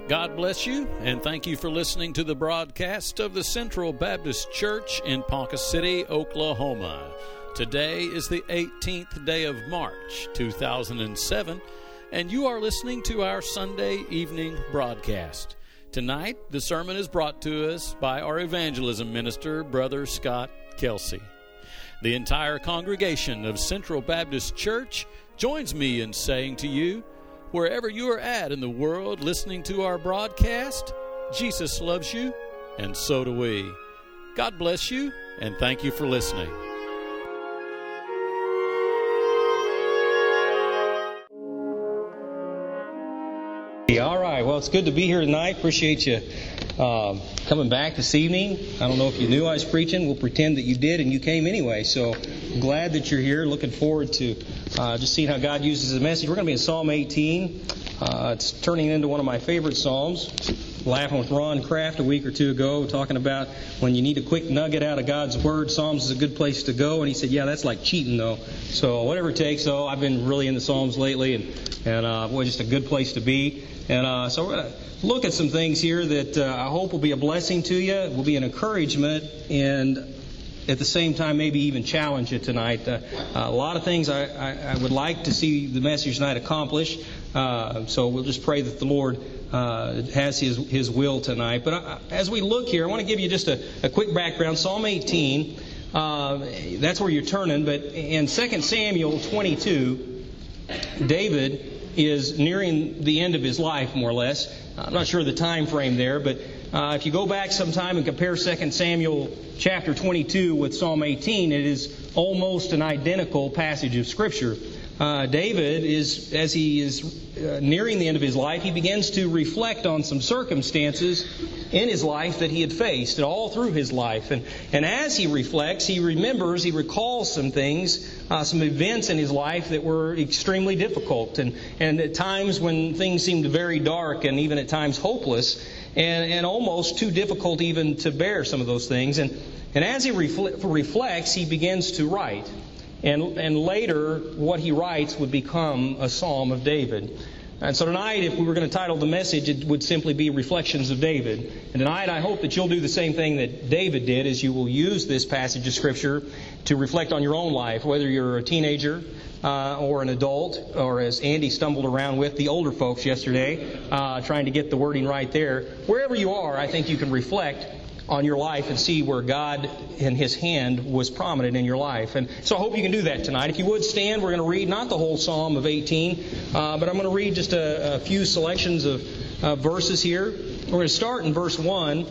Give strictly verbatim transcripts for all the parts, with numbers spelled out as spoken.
God bless you, and thank you for listening to the broadcast of the Central Baptist Church in Ponca City, Oklahoma. Today is the eighteenth day of March, two thousand seven, and you are listening to our Sunday evening broadcast. Tonight, the sermon is brought to us by our evangelism minister, Brother Scott Kelsey. The entire congregation of Central Baptist Church joins me in saying to you, wherever you are at in the world listening to our broadcast, Jesus loves you, and so do we. God bless you, and thank you for listening. All right, well, it's good to be here tonight. Appreciate you uh, coming back this evening. I don't know if you knew I was preaching. We'll pretend that you did and you came anyway. So I'm glad that you're here. Looking forward to uh, just seeing how God uses the message. We're going to be in Psalm eighteen. Uh, it's turning into one of my favorite Psalms. Laughing with Ron Kraft a week or two ago, talking about when you need a quick nugget out of God's Word, Psalms is a good place to go. And he said, yeah, that's like cheating, though. So whatever it takes, though. I've been really into Psalms lately, and, and uh, boy, just a good place to be. And uh, so we're going to look at some things here that uh, I hope will be a blessing to you, will be an encouragement, and at the same time maybe even challenge you tonight. Uh, a lot of things I, I, I would like to see the message tonight accomplish. Uh, so we'll just pray that the Lord uh, has His His will tonight. But I, as we look here, I want to give you just a, a quick background. Psalm eighteen, uh, that's where you're turning. But in Second Samuel twenty-two, David is nearing the end of his life, more or less. I'm not sure of the time frame there, but uh, if you go back sometime and compare Second Samuel chapter twenty-two with Psalm eighteen, it is almost an identical passage of Scripture. Uh, David is, as he is uh, nearing the end of his life, he begins to reflect on some circumstances in his life that he had faced, and all through his life. And, and as he reflects, he remembers, he recalls some things, uh, some events in his life that were extremely difficult, and, and at times when things seemed very dark and even at times hopeless, and, and almost too difficult even to bear some of those things. And, and as he refl- reflects, he begins to write. And, and later, what he writes would become a Psalm of David. And so tonight, if we were going to title the message, it would simply be Reflections of David. And tonight, I hope that you'll do the same thing that David did, as you will use this passage of Scripture to reflect on your own life, whether you're a teenager uh, or an adult, or as Andy stumbled around with the older folks yesterday, uh, trying to get the wording right there. Wherever you are, I think you can reflect on your life and see where God and His hand was prominent in your life. And so I hope you can do that tonight. If you would stand, we're going to read not the whole Psalm of eighteen, uh, but I'm going to read just a, a few selections of uh, verses here. We're going to start in verse one.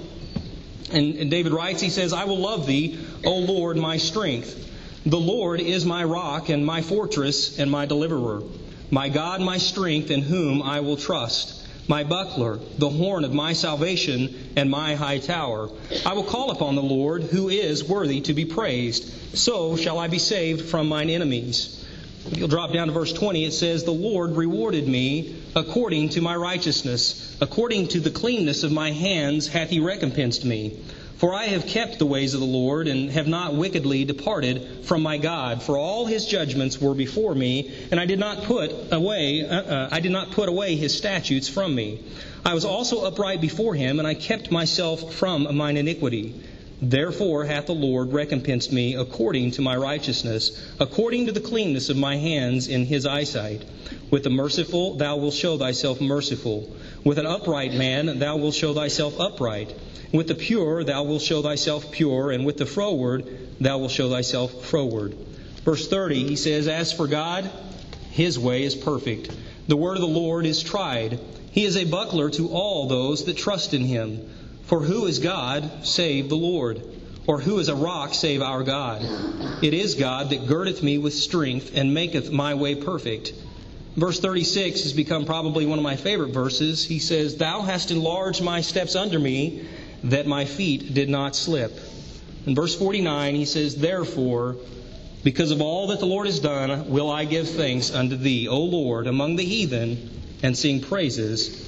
And, and David writes, he says, I will love Thee, O Lord, my strength. The Lord is my rock and my fortress and my deliverer. My God, my strength, in whom I will trust. My buckler, the horn of my salvation, and my high tower. I will call upon the Lord, who is worthy to be praised. So shall I be saved from mine enemies. If you'll drop down to verse twenty, it says, The Lord rewarded me according to my righteousness. According to the cleanness of my hands hath He recompensed me. For I have kept the ways of the Lord, and have not wickedly departed from my God. For all His judgments were before me, and I did not put away uh, uh, I did not put away His statutes from me. I was also upright before Him, and I kept myself from mine iniquity. Therefore hath the Lord recompensed me according to my righteousness, according to the cleanness of my hands in His eyesight. With the merciful thou wilt show thyself merciful. With an upright man thou wilt show thyself upright. With the pure thou wilt show thyself pure, and with the froward thou wilt show thyself froward. Verse thirty, he says, As for God, His way is perfect. The word of the Lord is tried. He is a buckler to all those that trust in Him. For who is God save the Lord? Or who is a rock save our God? It is God that girdeth me with strength, and maketh my way perfect. Verse thirty-six has become probably one of my favorite verses. He says, Thou hast enlarged my steps under me, that my feet did not slip. In verse forty-nine, he says, Therefore, because of all that the Lord has done, will I give thanks unto Thee, O Lord, among the heathen, and sing praises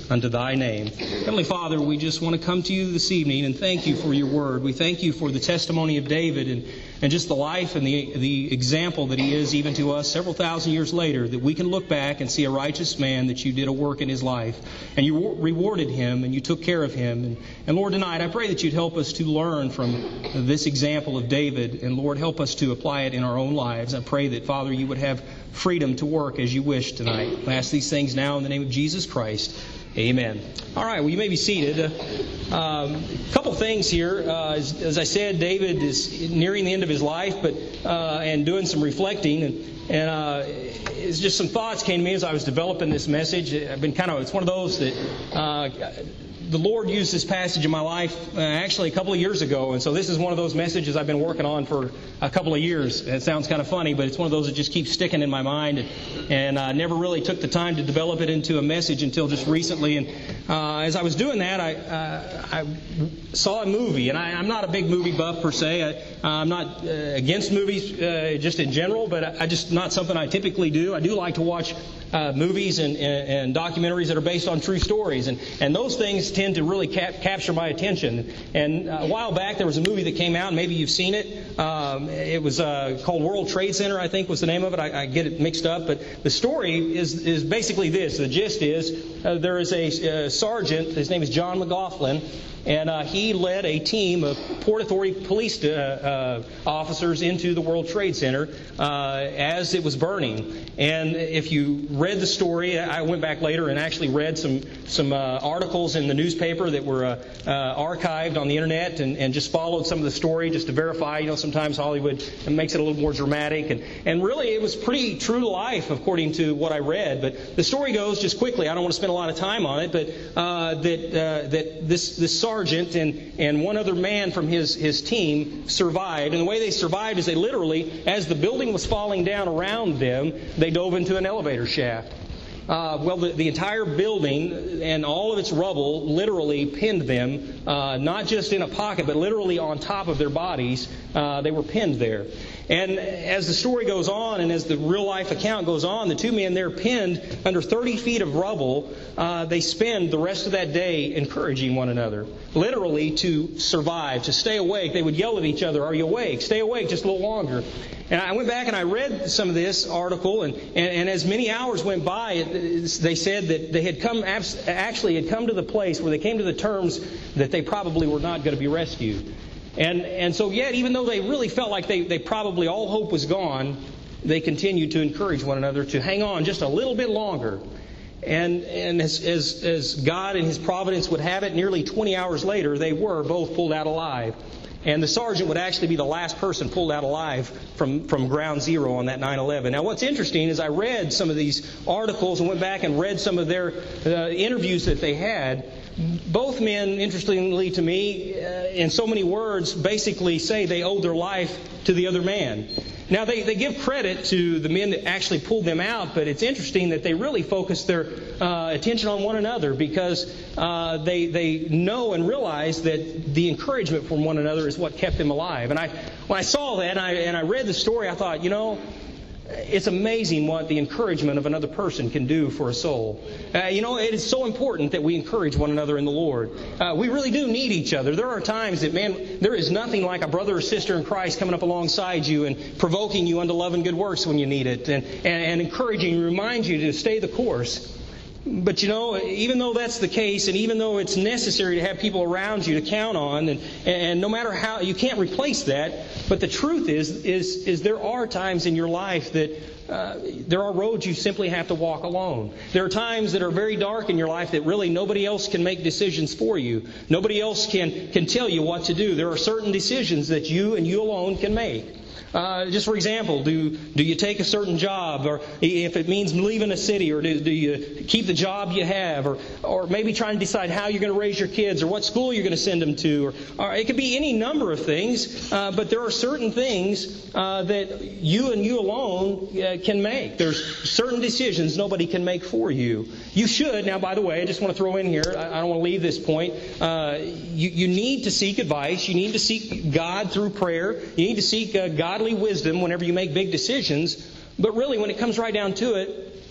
unto thy name. Heavenly Father, we just want to come to you this evening and thank you for your word. We thank you for the testimony of David and, and just the life and the, the example that he is even to us several thousand years later, that we can look back and see a righteous man, that you did a work in his life and you rewarded him and you took care of him. And, and Lord, tonight I pray that you'd help us to learn from this example of David, and Lord, help us to apply it in our own lives. I pray that, Father, you would have freedom to work as you wish tonight. I ask these things now in the name of Jesus Christ. Amen. All right, well, you may be seated. A uh, um, couple things here. Uh, as, as I said, David is nearing the end of his life, but uh, and doing some reflecting, and, and uh, it's just some thoughts came to me as I was developing this message. I've been kind of, it's one of those that uh, the Lord used this passage in my life uh, actually a couple of years ago, and so this is one of those messages I've been working on for a couple of years. It sounds kind of funny, but it's one of those that just keeps sticking in my mind, and, and uh, never really took the time to develop it into a message until just recently. And uh, as I was doing that, I, uh, I saw a movie, and I, I'm not a big movie buff per se. I, I'm not uh, against movies uh, just in general, but I, I just not something I typically do. I do like to watch uh, movies and, and, and documentaries that are based on true stories, and, and those things tend to really cap- capture my attention. And a while back, there was a movie that came out, and maybe you've seen it. Um, it was uh, called World Trade Center, I think was the name of it. I, I get it mixed up, but the story is is basically this. The gist is uh, there is a, a sergeant. His name is John McLaughlin, and uh, he led a team of Port Authority police uh, uh, officers into the World Trade Center uh, as it was burning. And if you read the story, I went back later and actually read some some uh, articles in the newspaper that were uh, uh, archived on the internet, and, and just followed some of the story just to verify. You know, sometimes Hollywood makes it a little more dramatic, and, and really it was pretty true to life according to what I read. But the story goes, just quickly, I don't want to spend a lot of time on it, but uh, that uh, that this this sergeant and and one other man from his his team survived. And the way they survived is they literally, as the building was falling down around them, they dove into an elevator shaft. Uh, well, the, the entire building and all of its rubble literally pinned them, uh, not just in a pocket, but literally on top of their bodies. Uh, they were pinned there. And as the story goes on, and as the real-life account goes on, the two men there pinned under thirty feet of rubble, uh, they spend the rest of that day encouraging one another, literally to survive, to stay awake. They would yell at each other, "Are you awake? Stay awake just a little longer." And I went back and I read some of this article, and, and, and as many hours went by, it, they said that they had come, actually had come to the place where they came to the terms that they probably were not going to be rescued. And and so yet, even though they really felt like they, they probably all hope was gone, they continued to encourage one another to hang on just a little bit longer. And and as, as, as God and His providence would have it, nearly twenty hours later, they were both pulled out alive. And the sergeant would actually be the last person pulled out alive from, from ground zero on that nine eleven. Now, what's interesting is I read some of these articles and went back and read some of their uh, interviews that they had. Both men, interestingly to me, uh, in so many words, basically say they owe their life to the other man. Now, they, they give credit to the men that actually pulled them out, but it's interesting that they really focus their uh, attention on one another, because uh, they they know and realize that the encouragement from one another is what kept them alive. And I when I saw that and I, and I read the story, I thought, you know, it's amazing what the encouragement of another person can do for a soul. Uh, you know, it is so important that we encourage one another in the Lord. Uh, we really do need each other. There are times that, man, there is nothing like a brother or sister in Christ coming up alongside you and provoking you unto love and good works when you need it, and, and, and encouraging you, remind you to stay the course. But you know, even though that's the case, and even though it's necessary to have people around you to count on, and, and no matter how, you can't replace that. But the truth is, is, is there are times in your life that uh, there are roads you simply have to walk alone. There are times that are very dark in your life that really nobody else can make decisions for you. Nobody else can, can tell you what to do. There are certain decisions that you and you alone can make. Uh, just for example, do do you take a certain job, or if it means leaving a city, or do, do you keep the job you have, or or maybe trying to decide how you're going to raise your kids, or what school you're going to send them to, or, or it could be any number of things. Uh, but there are certain things uh, that you and you alone uh, can make. There's certain decisions nobody can make for you. You should. Now, by the way, I just want to throw in here, I, I don't want to leave this point. Uh, you you need to seek advice. You need to seek God through prayer. You need to seek uh, godly wisdom whenever you make big decisions. But really, when it comes right down to it,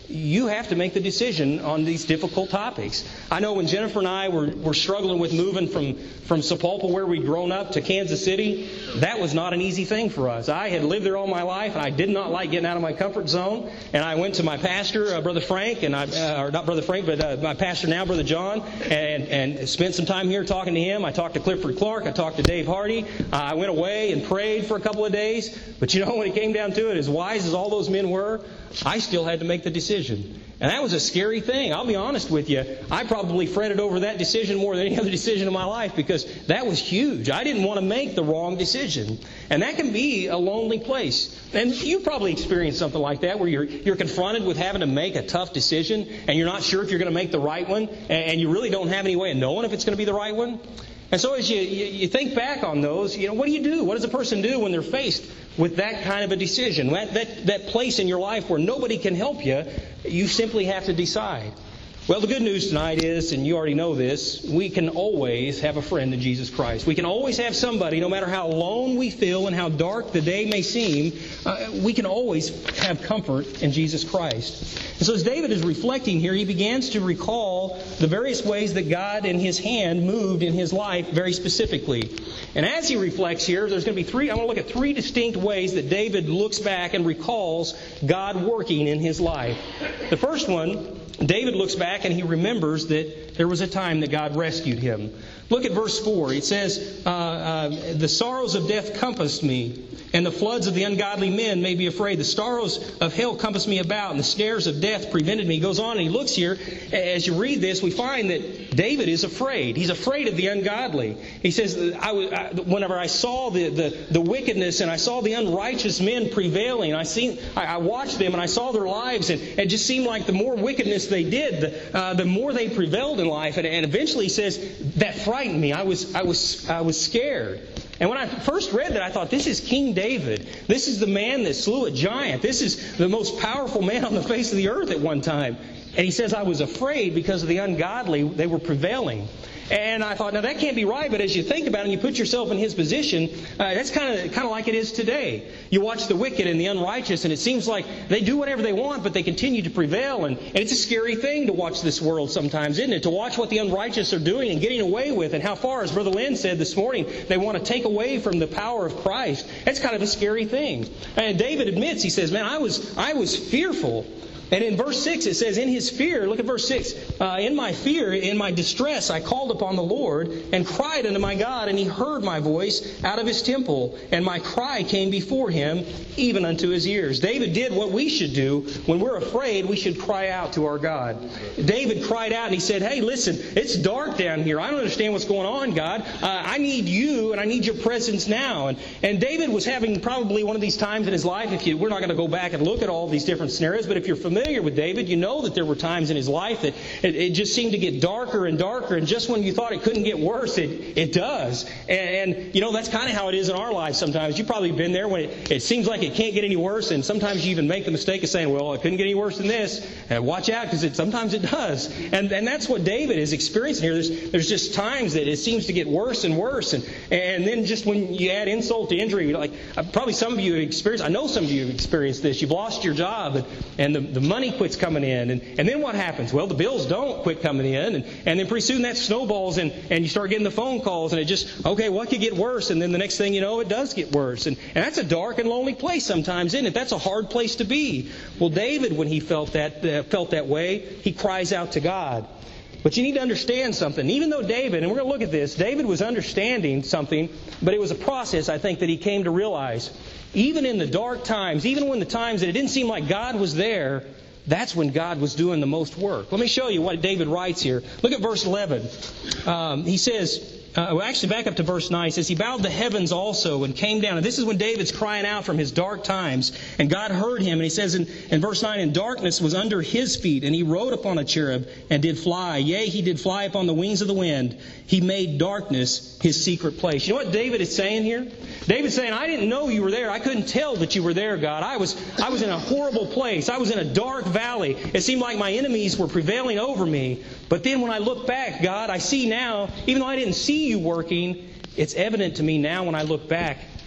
you have to make the decision on these difficult topics. I know when Jennifer and I were, were struggling with moving from, from Sapulpa, where we'd grown up, to Kansas City, that was not an easy thing for us. I had lived there all my life, and I did not like getting out of my comfort zone. And I went to my pastor, uh, Brother Frank, and I, uh, or not Brother Frank, but uh, my pastor now, Brother John, and, and spent some time here talking to him. I talked to Clifford Clark. I talked to Dave Hardy. Uh, I went away and prayed for a couple of days. But you know, when it came down to it, as wise as all those men were, I still had to make the decision. And that was a scary thing. I'll be honest with you. I probably fretted over that decision more than any other decision in my life, because that was huge. I didn't want to make the wrong decision. And that can be a lonely place. And you probably experienced something like that, where you're you're confronted with having to make a tough decision, and you're not sure if you're going to make the right one, and you really don't have any way of knowing if it's going to be the right one. And so as you, you, you think back on those, you know, what do you do? What does a person do when they're faced with that kind of a decision? That, that, that place in your life where nobody can help you, you simply have to decide. Well, the good news tonight is, and you already know this, we can always have a friend in Jesus Christ. We can always have somebody, no matter how alone we feel and how dark the day may seem, uh, we can always have comfort in Jesus Christ. And so as David is reflecting here, he begins to recall the various ways that God and His hand moved in his life very specifically. And as he reflects here, there's going to be three, I'm going to look at three distinct ways that David looks back and recalls God working in his life. The first one, David looks back and he remembers that there was a time that God rescued him. Look at verse four. It says, uh, uh, the sorrows of death compassed me, and the floods of the ungodly men made me afraid. The sorrows of hell compassed me about, and the snares of death prevented me. He goes on and he looks here. As you read this, we find that David is afraid. He's afraid of the ungodly. He says, I was, I, whenever I saw the, the, the wickedness and I saw the unrighteous men prevailing, I seen, I, I watched them and I saw their lives, and it just seemed like the more wickedness they did, the, uh, the more they prevailed in life. And, and eventually he says, that frightened me. I was, I was, I was scared. And when I first read that, I thought, this is King David. This is the man that slew a giant. This is the most powerful man on the face of the earth at one time. And he says, I was afraid because of the ungodly. They were prevailing. And I thought, now that can't be right, but as you think about it and you put yourself in his position, uh, that's kind of kind of like it is today. You watch the wicked and the unrighteous, and it seems like they do whatever they want, but they continue to prevail. And, and it's a scary thing to watch this world sometimes, isn't it? To watch what the unrighteous are doing and getting away with, and how far, as Brother Lynn said this morning, they want to take away from the power of Christ. That's kind of a scary thing. And David admits, he says, man, I was I was fearful. And in verse six it says, in his fear, look at verse six, uh, in my fear, in my distress, I called upon the Lord and cried unto my God, and He heard my voice out of His temple, and my cry came before Him, even unto His ears. David did what we should do. When we're afraid, we should cry out to our God. David cried out and he said, hey, listen, it's dark down here. I don't understand what's going on, God. Uh, I need You, and I need Your presence now. And, and David was having probably one of these times in his life. If you, we're not going to go back and look at all these different scenarios, but if you're familiar familiar with David, you know that there were times in his life that it, it just seemed to get darker and darker, and just when you thought it couldn't get worse, it, it does. And, and, you know, that's kind of how it is in our lives sometimes. You've probably been there when it, it seems like it can't get any worse, and sometimes you even make the mistake of saying, well, it couldn't get any worse than this. And watch out, because it, sometimes it does. And, and that's what David is experiencing here. There's, there's just times that it seems to get worse and worse. And, and then just when you add insult to injury, like probably some of you have experienced, I know some of you have experienced this. You've lost your job, and, and the, the money quits coming in. And, and then what happens? Well, the bills don't quit coming in. And, and then pretty soon that snowballs, and, and you start getting the phone calls, and it just, okay, what could get worse? And then the next thing you know, it does get worse. And, and that's a dark and lonely place sometimes, isn't it? That's a hard place to be. Well, David, when he felt that, uh, felt that way, he cries out to God. But you need to understand something. Even though David, and we're going to look at this, David was understanding something, but it was a process, I think, that he came to realize. Even in the dark times, even when the times that it didn't seem like God was there, that's when God was doing the most work. Let me show you what David writes here. Look at verse eleven. Um, he says, uh, well, actually back up to verse nine. He says, He bowed the heavens also and came down. And this is when David's crying out from his dark times. And God heard him. And he says in, in verse nine, And darkness was under His feet, and He rode upon a cherub and did fly. Yea, He did fly upon the wings of the wind. He made darkness His secret place. You know what David is saying here? David's saying, I didn't know You were there. I couldn't tell that You were there, God. I was, I was in a horrible place. I was in a dark valley. It seemed like my enemies were prevailing over me. But then when I look back, God, I see now, even though I didn't see You working, it's evident to me now when I look back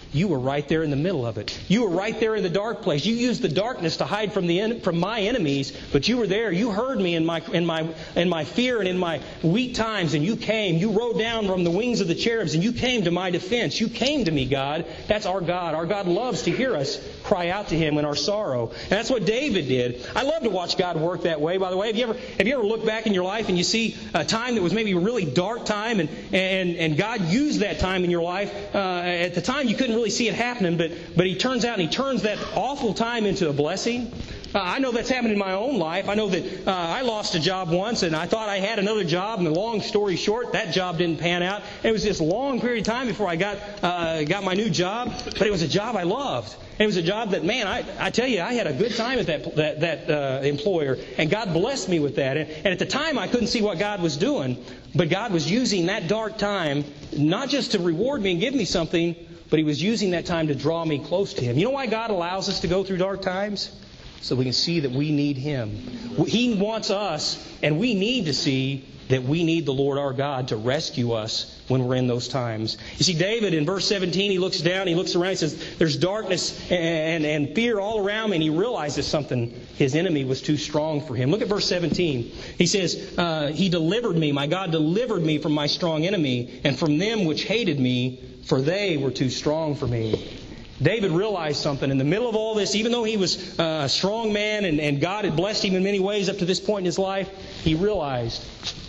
You were right there in the middle of it. You were right there in the dark place. You used the darkness to hide from the en- from my enemies, but you were there. You heard me in my in my in my fear and in my weak times, and you came. You rode down from the wings of the cherubs, and you came to my defense. You came to me, God. That's our God. Our God loves to hear us cry out to Him in our sorrow, and that's what David did. I love to watch God work that way. By the way, have you ever have you ever looked back in your life and you see a time that was maybe a really dark time, and and and God used that time in your life? Uh, at the time, you couldn't really see it happening, but but He turns out and He turns that awful time into a blessing. Uh, I know that's happened in my own life. I know that uh, I lost a job once, and I thought I had another job. And the long story short, that job didn't pan out. It was this long period of time before I got uh, got my new job. But it was a job I loved. And it was a job that, man, I, I tell you, I had a good time at that that, that uh, employer, and God blessed me with that. And, and at the time, I couldn't see what God was doing, but God was using that dark time not just to reward me and give me something, but He was using that time to draw me close to Him. You know why God allows us to go through dark times? So we can see that we need Him. He wants us, and we need to see that we need the Lord our God to rescue us when we're in those times. You see, David in verse seventeen, he looks down, he looks around, he says, there's darkness and, and fear all around me, and he realizes something. His enemy was too strong for him. Look at verse seventeen. He says, uh, He delivered me, my God delivered me from my strong enemy, and from them which hated me, for they were too strong for me. David realized something. In the middle of all this, even though he was a strong man and, and God had blessed him in many ways up to this point in his life, he realized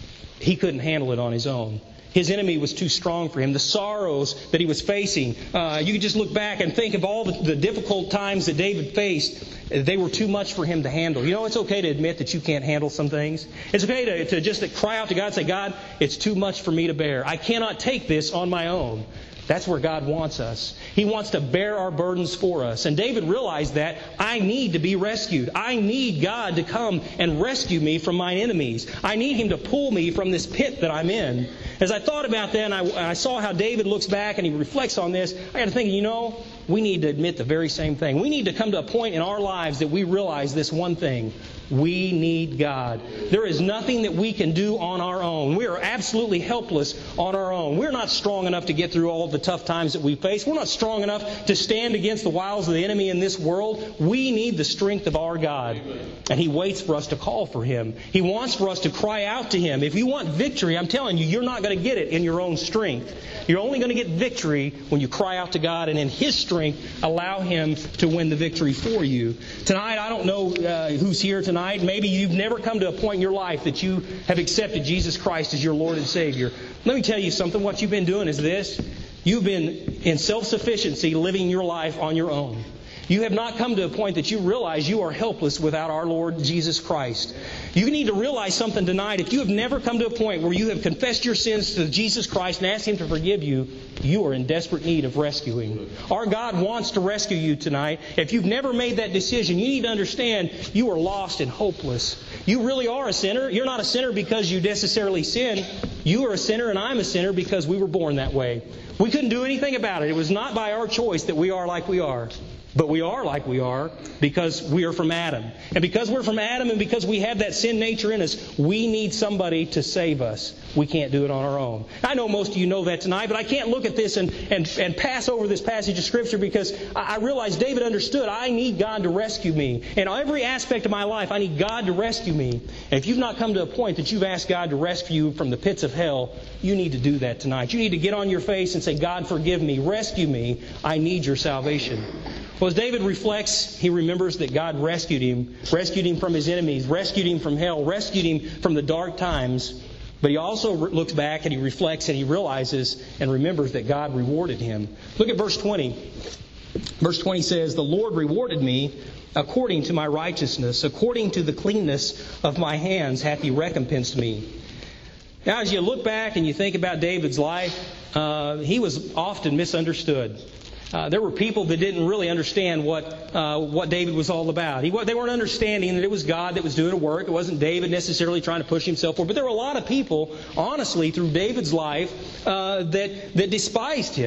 he couldn't handle it on his own. His enemy was too strong for him. The sorrows that he was facing, uh, you can just look back and think of all the, the difficult times that David faced. They were too much for him to handle. You know, it's okay to admit that you can't handle some things. It's okay to, to just to cry out to God and say, God, it's too much for me to bear. I cannot take this on my own. That's where God wants us. He wants to bear our burdens for us. And David realized that I need to be rescued. I need God to come and rescue me from my enemies. I need Him to pull me from this pit that I'm in. As I thought about that and I, I saw how David looks back and he reflects on this, I got to think, you know, we need to admit the very same thing. We need to come to a point in our lives that we realize this one thing. We need God. There is nothing that we can do on our own. We are absolutely helpless on our own. We're not strong enough to get through all of the tough times that we face. We're not strong enough to stand against the wiles of the enemy in this world. We need the strength of our God. And He waits for us to call for Him. He wants for us to cry out to Him. If you want victory, I'm telling you, you're not going to get it in your own strength. You're only going to get victory when you cry out to God and in His strength allow Him to win the victory for you. Tonight, I don't know uh, who's here tonight. Maybe you've never come to a point in your life that you have accepted Jesus Christ as your Lord and Savior. Let me tell you something. What you've been doing is this. You've been in self-sufficiency living your life on your own. You have not come to a point that you realize you are helpless without our Lord Jesus Christ. You need to realize something tonight. If you have never come to a point where you have confessed your sins to Jesus Christ and asked Him to forgive you, you are in desperate need of rescuing. Our God wants to rescue you tonight. If you've never made that decision, you need to understand you are lost and hopeless. You really are a sinner. You're not a sinner because you necessarily sin. You are a sinner and I'm a sinner because we were born that way. We couldn't do anything about it. It was not by our choice that we are like we are. But we are like we are because we are from Adam. And because we're from Adam and because we have that sin nature in us, we need somebody to save us. We can't do it on our own. I know most of you know that tonight, but I can't look at this and, and, and pass over this passage of Scripture because I realize David understood I need God to rescue me. In every aspect of my life, I need God to rescue me. And if you've not come to a point that you've asked God to rescue you from the pits of hell, you need to do that tonight. You need to get on your face and say, God, forgive me, rescue me. I need your salvation. Well, as David reflects, he remembers that God rescued him, rescued him from his enemies, rescued him from hell, rescued him from the dark times. But he also looks back and he reflects and he realizes and remembers that God rewarded him. Look at verse twenty. Verse twenty says, The Lord rewarded me according to my righteousness, according to the cleanness of my hands hath He recompensed me. Now, as you look back and you think about David's life, uh, he was often misunderstood. Uh, there were people that didn't really understand what uh, what David was all about. He, they weren't understanding that it was God that was doing the work. It wasn't David necessarily trying to push himself forward. But there were a lot of people, honestly, through David's life uh, that that despised him.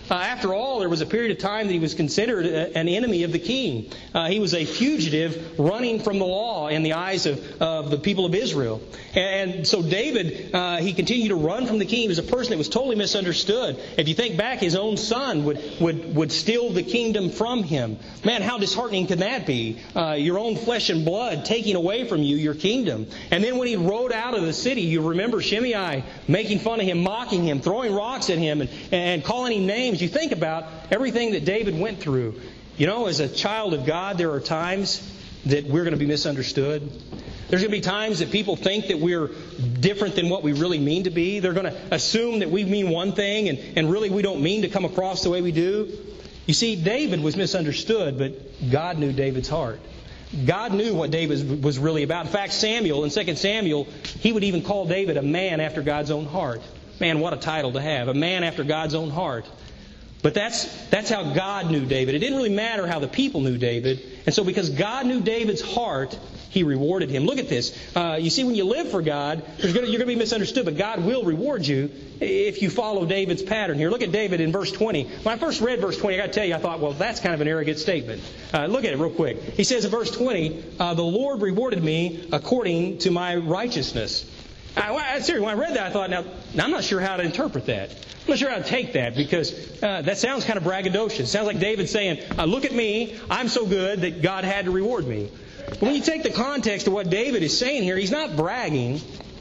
Uh, after all, there was a period of time that he was considered a, an enemy of the king. Uh, he was a fugitive running from the law in the eyes of, of the people of Israel. And, and so David, uh, he continued to run from the king. He was a person that was totally misunderstood. If you think back, his own son would, would, would steal the kingdom from him. Man, how disheartening can that be? Uh, your own flesh and blood taking away from you your kingdom. And then when he rode out of the city, you remember Shimei making fun of him, mocking him, throwing rocks at him, and, and calling him names. You think about everything that David went through. You know, as a child of God, there are times that we're going to be misunderstood. There's going to be times that people think that we're different than what we really mean to be. They're going to assume that we mean one thing, and, and really we don't mean to come across the way we do. You see, David was misunderstood, but God knew David's heart. God knew what David was really about. In fact, Samuel, in Second Samuel, he would even call David a man after God's own heart. Man, what a title to have. A man after God's own heart. But that's that's how God knew David. It didn't really matter how the people knew David. And so because God knew David's heart, He rewarded him. Look at this. Uh, you see, when you live for God, there's gonna, you're going to be misunderstood, but God will reward you if you follow David's pattern here. Look at David in verse twenty. When I first read verse twenty, I got to tell you, I thought, well, that's kind of an arrogant statement. Uh, look at it real quick. He says in verse twenty, uh, the Lord rewarded me according to my righteousness. I, seriously, when I read that, I thought, now, I'm not sure how to interpret that. I'm not sure how to take that, because uh, that sounds kind of braggadocious. It sounds like David saying, uh, look at me, I'm so good that God had to reward me. But when you take the context of what David is saying here, he's not bragging.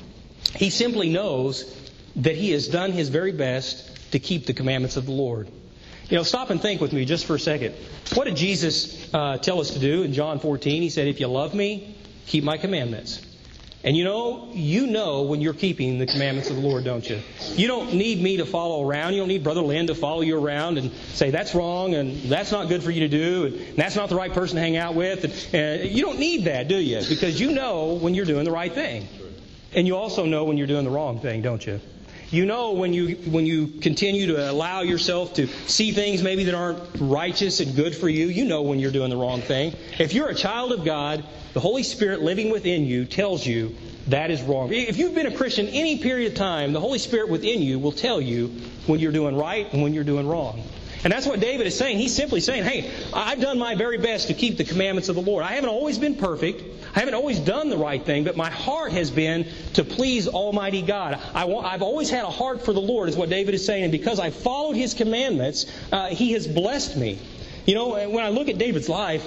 He simply knows that he has done his very best to keep the commandments of the Lord. You know, stop and think with me just for a second. What did Jesus uh, tell us to do in John fourteen? He said, if you love me, keep my commandments. And you know, you know when you're keeping the commandments of the Lord, don't you? You don't need me to follow around. You don't need Brother Lynn to follow you around and say, that's wrong, and that's not good for you to do, and that's not the right person to hang out with. And, and you don't need that, do you? Because you know when you're doing the right thing. And you also know when you're doing the wrong thing, don't you? You know when you when you continue to allow yourself to see things maybe that aren't righteous and good for you, you know when you're doing the wrong thing. If you're a child of God, the Holy Spirit living within you tells you that is wrong. If you've been a Christian any period of time, the Holy Spirit within you will tell you when you're doing right and when you're doing wrong. And that's what David is saying. He's simply saying, hey, I've done my very best to keep the commandments of the Lord. I haven't always been perfect. I haven't always done the right thing, but my heart has been to please Almighty God. I want, I've always had a heart for the Lord, is what David is saying. And because I followed His commandments, uh, He has blessed me. You know, when I look at David's life,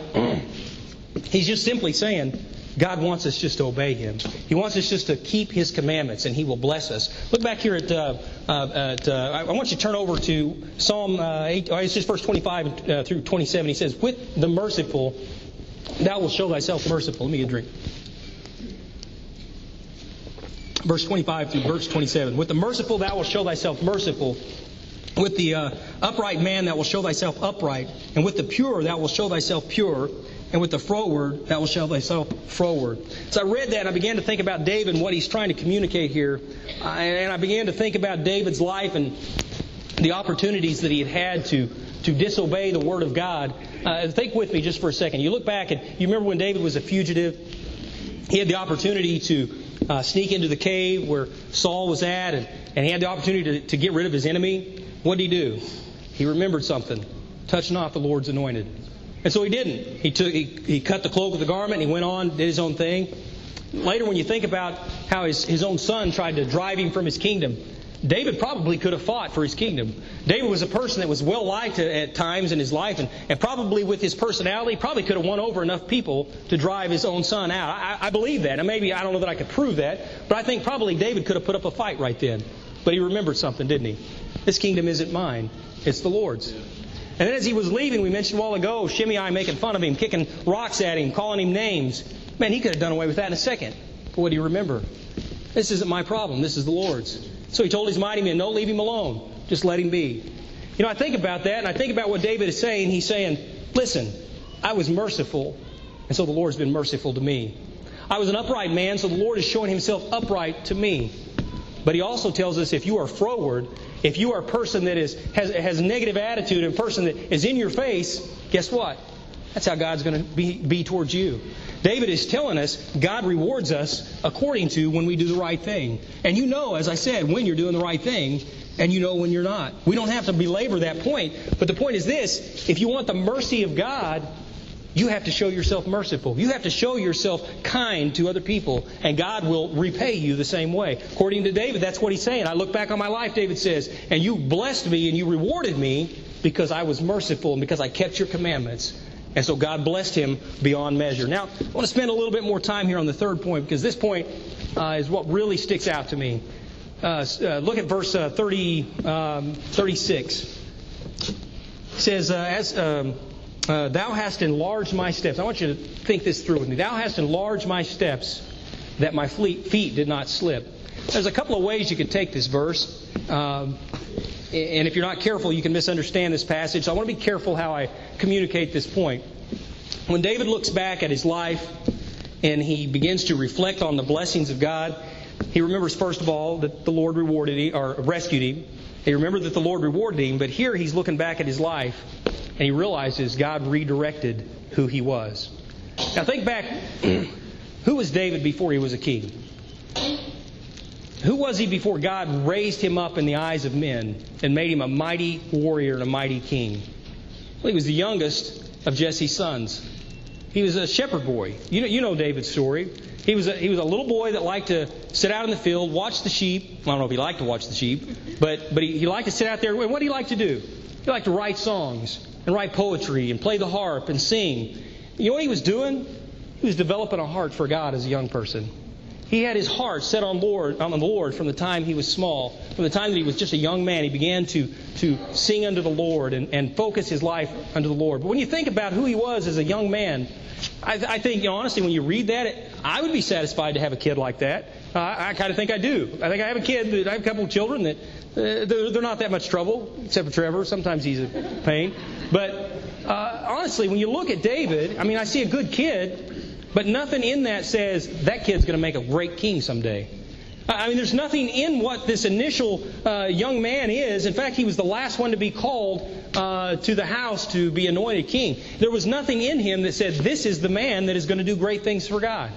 he's just simply saying, God wants us just to obey Him. He wants us just to keep His commandments, and He will bless us. Look back here at, uh, uh, at uh, I want you to turn over to Psalm uh, eight, oh, it's just verse twenty-five uh, through twenty-seven. He says, with the merciful, thou wilt show thyself merciful. Let me get a drink. Verse twenty-five through verse twenty-seven. With the merciful, thou wilt show thyself merciful. With the uh, upright man, thou wilt show thyself upright. And with the pure, thou wilt show thyself pure. And with the froward, thou wilt show thyself froward. So I read that and I began to think about David and what he's trying to communicate here. And I began to think about David's life and the opportunities that he had had to, to disobey the Word of God. Uh, think with me just for a second. You look back and you remember when David was a fugitive. He had the opportunity to uh, sneak into the cave where Saul was at, and, and he had the opportunity to, to get rid of his enemy. What did he do? He remembered something. Touch not the Lord's anointed. And so he didn't. He took, he, he cut the cloak of the garment, and he went on, did his own thing. Later, when you think about how his, his own son tried to drive him from his kingdom, David probably could have fought for his kingdom. David was a person that was well liked at times in his life, and, and probably with his personality, probably could have won over enough people to drive his own son out. I, I believe that. And maybe, I don't know that I could prove that, but I think probably David could have put up a fight right then. But he remembered something, didn't he? This kingdom isn't mine. It's the Lord's. And then as he was leaving, we mentioned a while ago, Shimei making fun of him, kicking rocks at him, calling him names. Man, he could have done away with that in a second. But what do you remember? This isn't my problem. This is the Lord's. So he told his mighty men, don't leave him alone. Just let him be. You know, I think about that, and I think about what David is saying. He's saying, listen, I was merciful, and so the Lord's been merciful to me. I was an upright man, so the Lord is showing Himself upright to me. But He also tells us if you are froward, if you are a person that is has, has a negative attitude and a person that is in your face, guess what? That's how God's going to be, be towards you. David is telling us God rewards us according to when we do the right thing. And you know, as I said, when you're doing the right thing, and you know when you're not. We don't have to belabor that point. But the point is this. If you want the mercy of God, you have to show yourself merciful. You have to show yourself kind to other people, and God will repay you the same way. According to David, that's what he's saying. I look back on my life, David says, and you blessed me and you rewarded me because I was merciful and because I kept your commandments. And so God blessed him beyond measure. Now, I want to spend a little bit more time here on the third point, because this point uh, is what really sticks out to me. Uh, uh, look at verse uh, thirty, um, thirty-six. It says, uh, as... Um, Uh, thou hast enlarged my steps. I want you to think this through with me. Thou hast enlarged my steps that my feet did not slip. There's a couple of ways you can take this verse. Um, and if you're not careful, you can misunderstand this passage. So I want to be careful how I communicate this point. When David looks back at his life and he begins to reflect on the blessings of God, he remembers, first of all, that the Lord rewarded him, or rescued him. He remembered that the Lord rewarded him. But here he's looking back at his life, and he realizes God redirected who he was. Now think back, who was David before he was a king? Who was he before God raised him up in the eyes of men and made him a mighty warrior and a mighty king? Well, he was the youngest of Jesse's sons. He was a shepherd boy. You know, you know David's story. He was a, he was a little boy that liked to sit out in the field, watch the sheep. I don't know if he liked to watch the sheep, but but he, he liked to sit out there. And what did he like to do? He liked to write songs and write poetry and play the harp and sing. You know what he was doing? He was developing a heart for God as a young person. He had his heart set on Lord on the Lord from the time he was small. From the time that he was just a young man, he began to, to sing unto the Lord and, and focus his life unto the Lord. But when you think about who he was as a young man, I, I think, you know, honestly, when you read that, it, I would be satisfied to have a kid like that. Uh, I, I kind of think I do. I think I have a kid. I have a couple of children that uh, they're, they're not that much trouble, except for Trevor. Sometimes he's a pain. But uh, honestly, when you look at David, I mean, I see a good kid. But nothing in that says that kid's going to make a great king someday. I mean, there's nothing in what this initial uh, young man is. In fact, he was the last one to be called uh, to the house to be anointed king. There was nothing in him that said, this is the man that is going to do great things for God.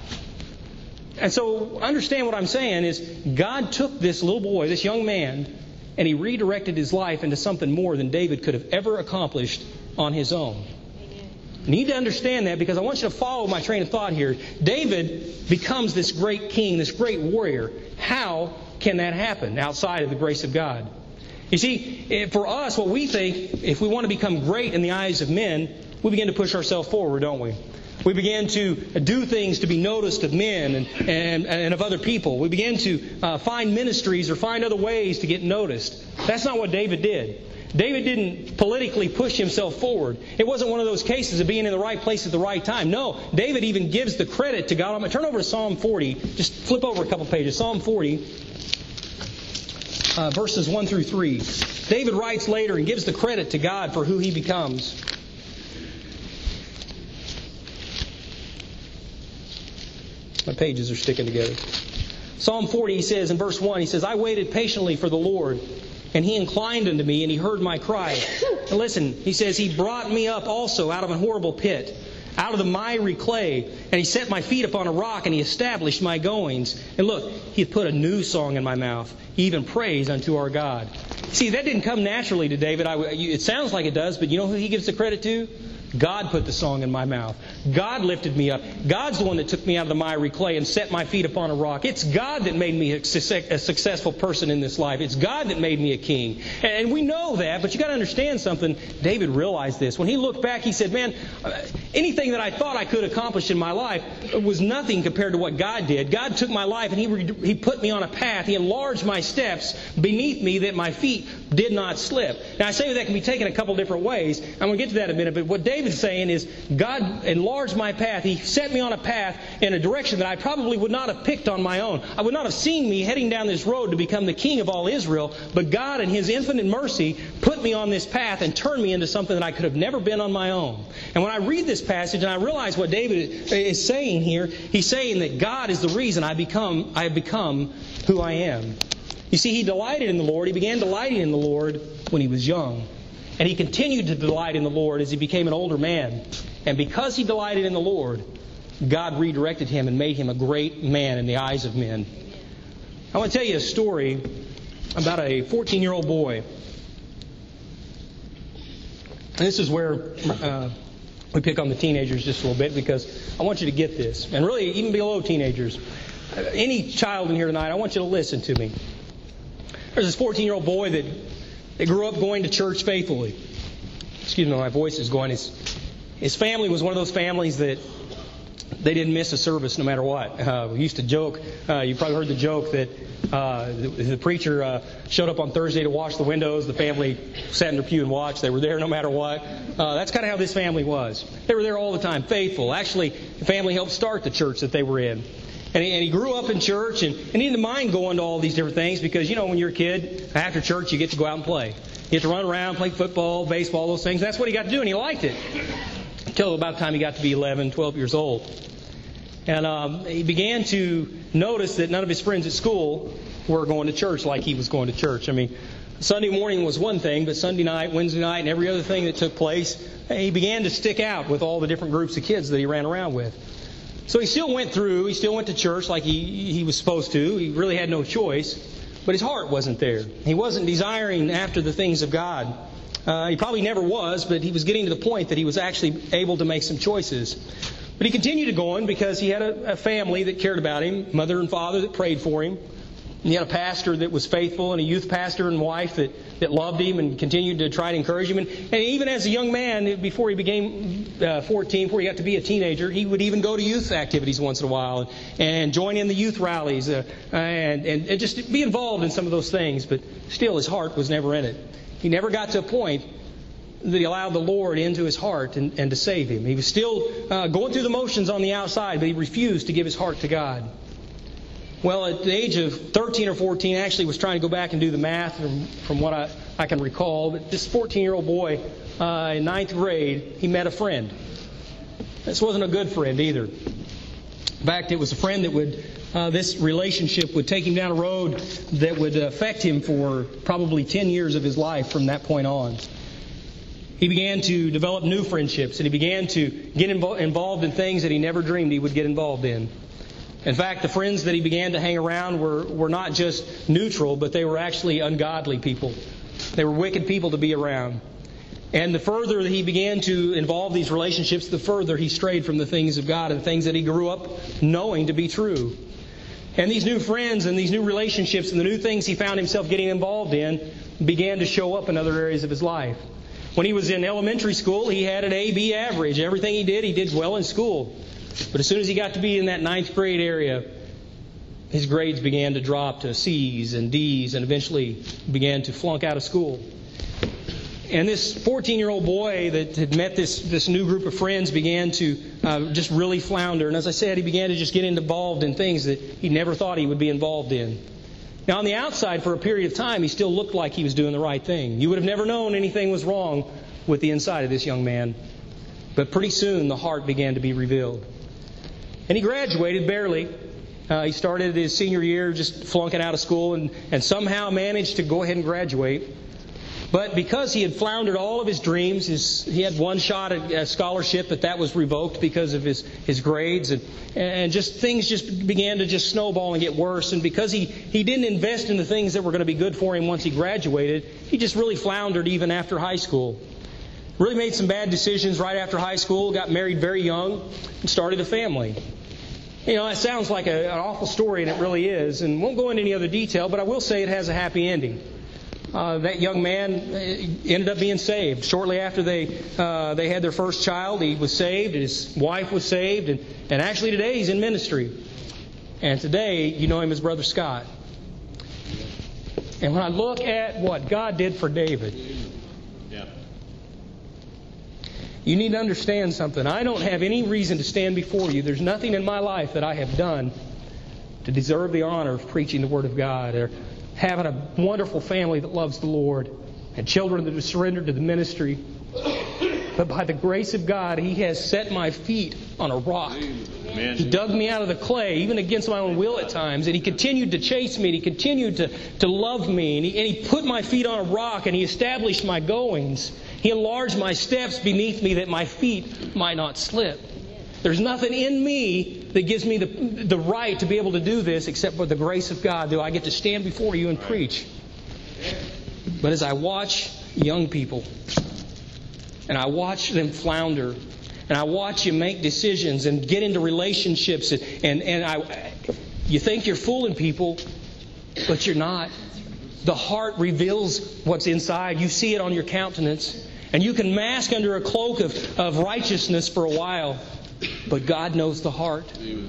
And so, understand what I'm saying is, God took this little boy, this young man, and He redirected his life into something more than David could have ever accomplished on his own. You need to understand that, because I want you to follow my train of thought here. David becomes this great king, this great warrior. How can that happen outside of the grace of God? You see, for us, what we think, if we want to become great in the eyes of men, we begin to push ourselves forward, don't we? We begin to do things to be noticed of men and, and, and of other people. We begin to uh, find ministries or find other ways to get noticed. That's not what David did. David didn't politically push himself forward. It wasn't one of those cases of being in the right place at the right time. No, David even gives the credit to God. I'm going to turn over to Psalm forty. Just flip over a couple pages. Psalm forty, uh, verses one through three. David writes later and gives the credit to God for who he becomes. My pages are sticking together. Psalm forty, he says in verse one, he says, I waited patiently for the Lord, and He inclined unto me, and He heard my cry. And listen, he says, He brought me up also out of a horrible pit, out of the miry clay, and He set my feet upon a rock, and He established my goings. And look, He had put a new song in my mouth, even praise unto our God. See, that didn't come naturally to David. I, it sounds like it does, but you know who he gives the credit to? God put the song in my mouth. God lifted me up. God's the one that took me out of the miry clay and set my feet upon a rock. It's God that made me a successful person in this life. It's God that made me a king. And we know that, but you got to understand something. David realized this. When he looked back, he said, man, anything that I thought I could accomplish in my life was nothing compared to what God did. God took my life and He, he put me on a path. He enlarged my steps beneath me that my feet did not slip. Now, I say that can be taken a couple different ways. I'm going to get to that in a minute, but what David David's saying is, God enlarged my path. He set me on a path in a direction that I probably would not have picked on my own. I would not have seen me heading down this road to become the king of all Israel, but God in His infinite mercy put me on this path and turned me into something that I could have never been on my own. And when I read this passage and I realize what David is saying here, he's saying that God is the reason I become I have become who I am. You see, he delighted in the Lord. He began delighting in the Lord when he was young. And he continued to delight in the Lord as he became an older man. And because he delighted in the Lord, God redirected him and made him a great man in the eyes of men. I want to tell you a story about a fourteen-year-old boy. And this is where uh, we pick on the teenagers just a little bit, because I want you to get this. And really, even below teenagers, any child in here tonight, I want you to listen to me. There's this fourteen-year-old boy that, that grew up going to church faithfully. Excuse me, my voice is going. His, his family was one of those families that they didn't miss a service no matter what. Uh, we used to joke, uh, you probably heard the joke that uh, the, the preacher uh, showed up on Thursday to wash the windows. The family sat in their pew and watched. They were there no matter what. Uh, that's kind of how this family was. They were there all the time, faithful. Actually, the family helped start the church that they were in. And he, and he grew up in church, and, and he didn't mind going to all these different things because, you know, when you're a kid, after church, you get to go out and play. You get to run around, play football, baseball, those things. That's what he got to do, and he liked it. Until about the time he got to be eleven, twelve years old. And um, he began to notice that none of his friends at school were going to church like he was going to church. I mean, Sunday morning was one thing, but Sunday night, Wednesday night, and every other thing that took place, he began to stick out with all the different groups of kids that he ran around with. So he still went through, he still went to church like he, he was supposed to. He really had no choice, but his heart wasn't there. He wasn't desiring after the things of God. Uh, he probably never was, but he was getting to the point that he was actually able to make some choices. But he continued to go on because he had a, a family that cared about him, mother and father that prayed for him. And he had a pastor that was faithful and a youth pastor and wife that, that loved him and continued to try to encourage him. And, and even as a young man, before he became uh, fourteen, before he got to be a teenager, he would even go to youth activities once in a while and, and join in the youth rallies uh, and, and, and just be involved in some of those things. But still, his heart was never in it. He never got to a point that he allowed the Lord into his heart and, and to save him. He was still uh, going through the motions on the outside, but he refused to give his heart to God. Well, at the age of thirteen or fourteen, I actually was trying to go back and do the math from, from what I, I can recall. But this fourteen-year-old boy uh, in ninth grade, he met a friend. This wasn't a good friend either. In fact, it was a friend that would, uh, this relationship would take him down a road that would affect him for probably ten years of his life from that point on. He began to develop new friendships, and he began to get invo- involved in things that he never dreamed he would get involved in. In fact, the friends that he began to hang around were, were not just neutral, but they were actually ungodly people. They were wicked people to be around. And the further that he began to involve these relationships, the further he strayed from the things of God and things that he grew up knowing to be true. And these new friends and these new relationships and the new things he found himself getting involved in began to show up in other areas of his life. When he was in elementary school, he had an A B average. Everything he did, he did well in school. But as soon as he got to be in that ninth grade area, his grades began to drop to C's and D's and eventually began to flunk out of school. And this fourteen-year-old boy that had met this, this new group of friends began to uh, just really flounder. And as I said, he began to just get involved in things that he never thought he would be involved in. Now, on the outside, for a period of time, he still looked like he was doing the right thing. You would have never known anything was wrong with the inside of this young man. But pretty soon, the heart began to be revealed. And he graduated barely. Uh, he started his senior year just flunking out of school and, and somehow managed to go ahead and graduate. But because he had floundered all of his dreams, his, he had one shot at a scholarship, but that was revoked because of his, his grades. And, and just things just began to just snowball and get worse. And because he, he didn't invest in the things that were going to be good for him once he graduated, he just really floundered even after high school. Really made some bad decisions right after high school, got married very young, and started a family. You know, that sounds like a, an awful story, and it really is. And won't go into any other detail, but I will say it has a happy ending. Uh, that young man ended up being saved. Shortly after they uh, they had their first child, he was saved. His wife was saved. And, and actually today he's in ministry. And today you know him as Brother Scott. And when I look at what God did for David, yeah. You need to understand something. I don't have any reason to stand before you. There's nothing in my life that I have done to deserve the honor of preaching the Word of God or having a wonderful family that loves the Lord and children that are surrendered to the ministry. But by the grace of God, He has set my feet on a rock. Amen. He dug me out of the clay, even against my own will at times, and He continued to chase me, and He continued to, to love me, and he, and he put my feet on a rock, and He established my goings. He enlarged my steps beneath me that my feet might not slip. There's nothing in me that gives me the the right to be able to do this except for the grace of God. Do I get to stand before you and preach? But as I watch young people, and I watch them flounder, and I watch you make decisions and get into relationships, and, and, and I, you think you're fooling people, but you're not. The heart reveals what's inside. You see it on your countenance. And you can mask under a cloak of, of righteousness for a while. But God knows the heart.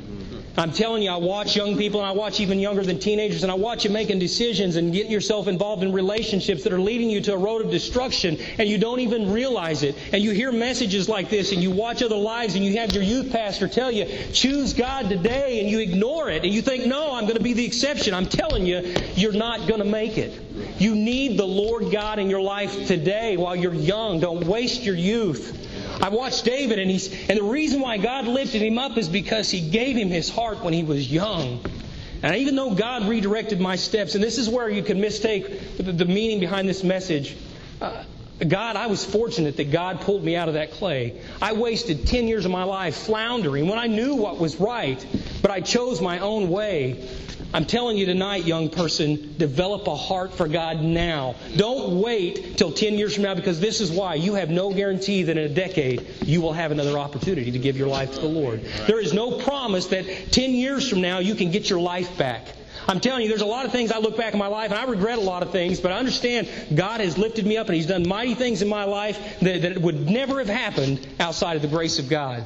I'm telling you, I watch young people, and I watch even younger than teenagers, and I watch you making decisions and getting yourself involved in relationships that are leading you to a road of destruction, and you don't even realize it. And you hear messages like this, and you watch other lives, and you have your youth pastor tell you, choose God today, and you ignore it, and you think, no, I'm going to be the exception. I'm telling you, you're not going to make it. You need the Lord God in your life today while you're young. Don't waste your youth. I watched David, and he's and the reason why God lifted him up is because He gave him his heart when he was young. And even though God redirected my steps, and this is where you can mistake the, the meaning behind this message. Uh, God, I was fortunate that God pulled me out of that clay. I wasted ten years of my life floundering when I knew what was right, but I chose my own way. I'm telling you tonight, young person, develop a heart for God now. Don't wait till ten years from now, because this is why. You have no guarantee that in a decade you will have another opportunity to give your life to the Lord. There is no promise that ten years from now you can get your life back. I'm telling you, there's a lot of things I look back in my life, and I regret a lot of things, but I understand God has lifted me up, and He's done mighty things in my life that, that would never have happened outside of the grace of God.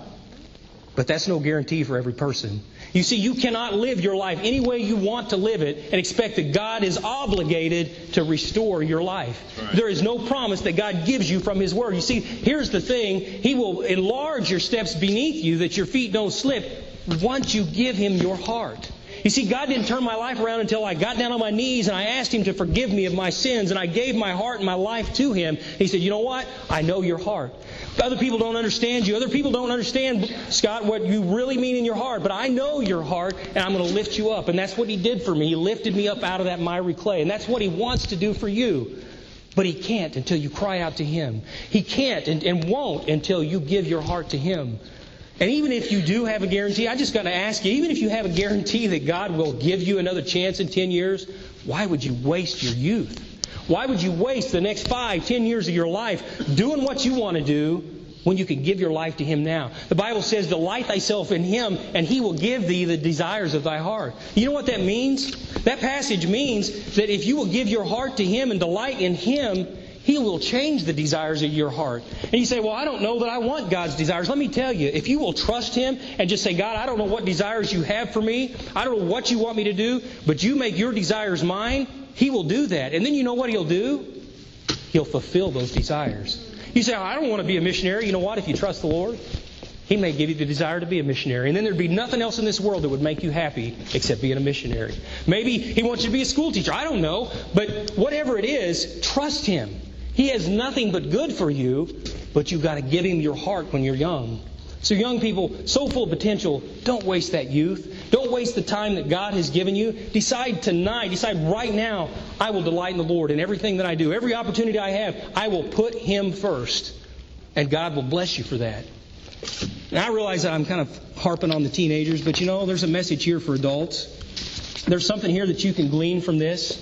But that's no guarantee for every person. You see, you cannot live your life any way you want to live it and expect that God is obligated to restore your life. Right. There is no promise that God gives you from His Word. You see, here's the thing. He will enlarge your steps beneath you that your feet don't slip once you give Him your heart. You see, God didn't turn my life around until I got down on my knees and I asked Him to forgive me of my sins, and I gave my heart and my life to Him. He said, you know what? I know your heart. Other people don't understand you. Other people don't understand, Scott, what you really mean in your heart. But I know your heart, and I'm going to lift you up. And that's what He did for me. He lifted me up out of that miry clay. And that's what He wants to do for you. But He can't until you cry out to Him. He can't and, and won't until you give your heart to Him. And even if you do have a guarantee, I just got to ask you, even if you have a guarantee that God will give you another chance in ten years, why would you waste your youth? Why would you waste the next five, ten years of your life doing what you want to do when you can give your life to Him now? The Bible says, delight thyself in Him, and He will give thee the desires of thy heart. You know what that means? That passage means that if you will give your heart to Him and delight in Him, He will change the desires of your heart. And you say, well, I don't know that I want God's desires. Let me tell you, if you will trust Him and just say, God, I don't know what desires you have for me. I don't know what you want me to do, but you make your desires mine. He will do that. And then you know what He'll do? He'll fulfill those desires. You say, I don't want to be a missionary. You know what? If you trust the Lord, He may give you the desire to be a missionary. And then there'd be nothing else in this world that would make you happy except being a missionary. Maybe He wants you to be a school teacher. I don't know. But whatever it is, trust Him. He has nothing but good for you, but you've got to give Him your heart when you're young. So young people, so full of potential, don't waste that youth. Don't waste the time that God has given you. Decide tonight, decide right now, I will delight in the Lord in everything that I do. Every opportunity I have, I will put Him first. And God will bless you for that. And I realize that I'm kind of harping on the teenagers, but you know, there's a message here for adults. There's something here that you can glean from this.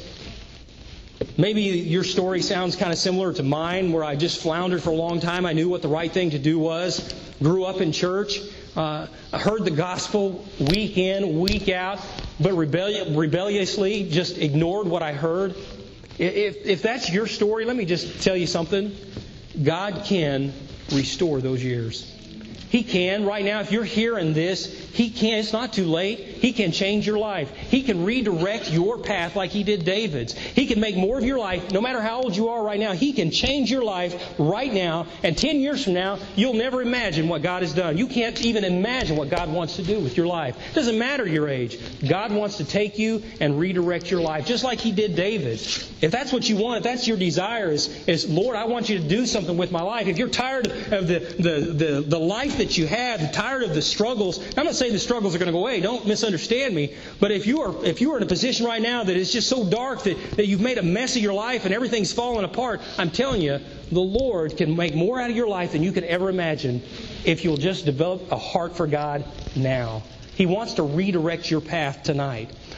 Maybe your story sounds kind of similar to mine, where I just floundered for a long time. I knew what the right thing to do was. Grew up in church. Uh, I heard the gospel week in, week out, but rebelli- rebelliously just ignored what I heard. If, if that's your story, let me just tell you something. God can restore those years. He can. Right now, if you're hearing this, He can. It's not too late. He can change your life. He can redirect your path like He did David's. He can make more of your life, no matter how old you are right now. He can change your life right now. And ten years from now, you'll never imagine what God has done. You can't even imagine what God wants to do with your life. It doesn't matter your age. God wants to take you and redirect your life, just like He did David. If that's what you want, if that's your desire, is, is Lord, I want you to do something with my life. If you're tired of the, the, the, the life that you have, tired of the struggles, I'm not saying the struggles are going to go away. Don't misunderstand me. But if you are if you are in a position right now that it's just so dark that, that you've made a mess of your life and everything's falling apart, I'm telling you, the Lord can make more out of your life than you could ever imagine if you'll just develop a heart for God now. He wants to redirect your path tonight.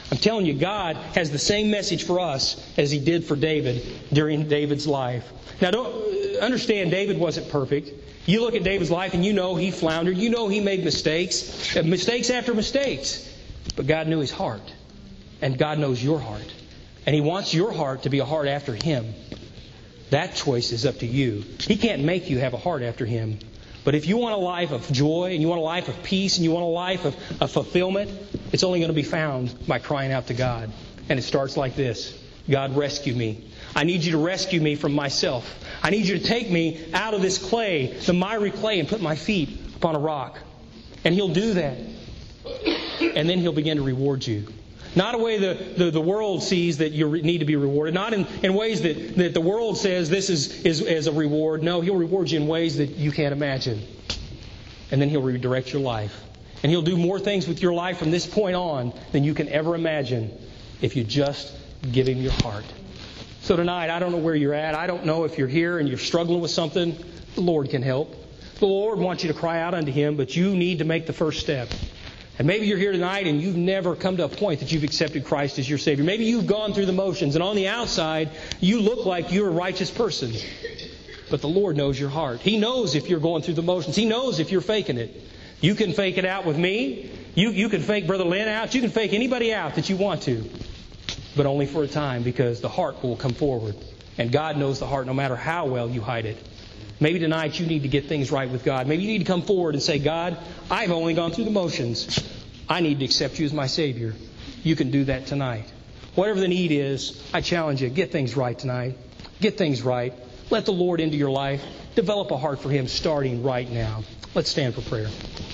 I'm telling you, God has the same message for us as He did for David during David's life. Now, don't understand, David wasn't perfect. You look at David's life and you know he floundered. You know he made mistakes, mistakes after mistakes. But God knew his heart. And God knows your heart. And He wants your heart to be a heart after Him. That choice is up to you. He can't make you have a heart after Him. But if you want a life of joy, and you want a life of peace, and you want a life of, of fulfillment, it's only going to be found by crying out to God. And it starts like this. God, rescue me. I need You to rescue me from myself. I need You to take me out of this clay, the miry clay, and put my feet upon a rock. And He'll do that. And then He'll begin to reward you. Not a way the, the, the world sees that you need to be rewarded. Not in, in ways that, that the world says this is, is as a reward. No, He'll reward you in ways that you can't imagine. And then He'll redirect your life. And He'll do more things with your life from this point on than you can ever imagine if you just give Him your heart. So tonight, I don't know where you're at. I don't know if you're here and you're struggling with something. The Lord can help. The Lord wants you to cry out unto Him, but you need to make the first step. And maybe you're here tonight and you've never come to a point that you've accepted Christ as your Savior. Maybe you've gone through the motions and on the outside you look like you're a righteous person. But the Lord knows your heart. He knows if you're going through the motions. He knows if you're faking it. You can fake it out with me. You, you can fake Brother Lynn out. You can fake anybody out that you want to. But only for a time, because the heart will come forward. And God knows the heart no matter how well you hide it. Maybe tonight you need to get things right with God. Maybe you need to come forward and say, God, I've only gone through the motions. I need to accept You as my Savior. You can do that tonight. Whatever the need is, I challenge you, get things right tonight. Get things right. Let the Lord into your life. Develop a heart for Him starting right now. Let's stand for prayer.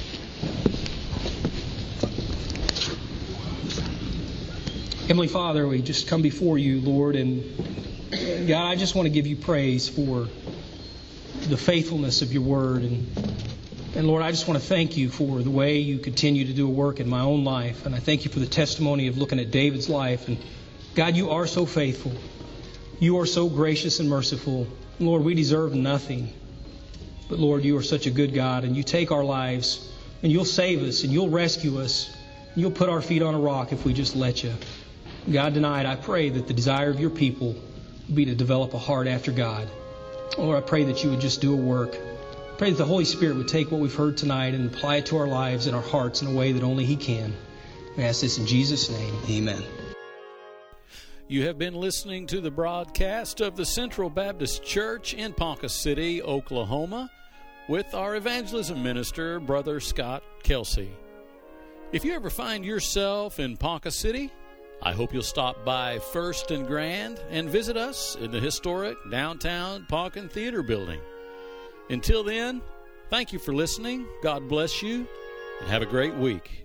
Heavenly Father, we just come before You, Lord, and God, I just want to give You praise for the faithfulness of Your Word. And, and Lord, I just want to thank You for the way You continue to do a work in my own life. And I thank You for the testimony of looking at David's life. And God, You are so faithful. You are so gracious and merciful. Lord, we deserve nothing. But Lord, You are such a good God. And You take our lives and You'll save us and You'll rescue us. And You'll put our feet on a rock if we just let You. God, tonight I pray that the desire of Your people will be to develop a heart after God. Lord, I pray that You would just do a work. I pray that the Holy Spirit would take what we've heard tonight and apply it to our lives and our hearts in a way that only He can. We ask this in Jesus' name. Amen. You have been listening to the broadcast of the Central Baptist Church in Ponca City, Oklahoma, with our evangelism minister, Brother Scott Kelsey. If you ever find yourself in Ponca City, I hope you'll stop by First and Grand and visit us in the historic downtown Ponca Theater building. Until then, thank you for listening. God bless you, and have a great week.